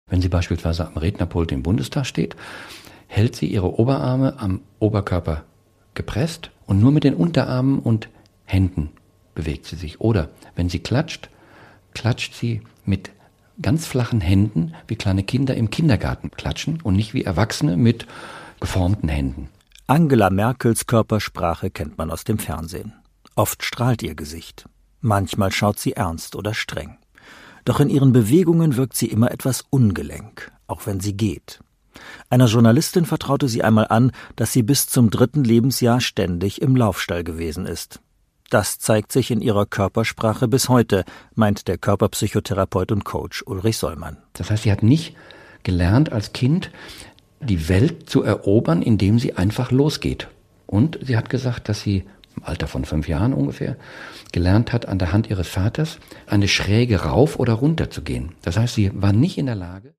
Wenn sie beispielsweise am Rednerpult im Bundestag steht, hält sie ihre Oberarme am Oberkörper gepresst und nur mit den Unterarmen und Händen bewegt sie sich. Oder wenn sie klatscht, klatscht sie mit ganz flachen Händen, wie kleine Kinder im Kindergarten klatschen und nicht wie Erwachsene mit geformten Händen. Angela Merkels Körpersprache kennt man aus dem Fernsehen. Oft strahlt ihr Gesicht. Manchmal schaut sie ernst oder streng. Doch in ihren Bewegungen wirkt sie immer etwas ungelenk, auch wenn sie geht. Einer Journalistin vertraute sie einmal an, dass sie bis zum 3. Lebensjahr ständig im Laufstall gewesen ist. Das zeigt sich in ihrer Körpersprache bis heute, meint der Körperpsychotherapeut und Coach Ulrich Sollmann. Das heißt, sie hat nicht gelernt als Kind, die Welt zu erobern, indem sie einfach losgeht. Und sie hat gesagt, dass sie im Alter von 5 Jahren ungefähr gelernt hat, an der Hand ihres Vaters eine Schräge rauf oder runter zu gehen. Das heißt, sie war nicht in der Lage,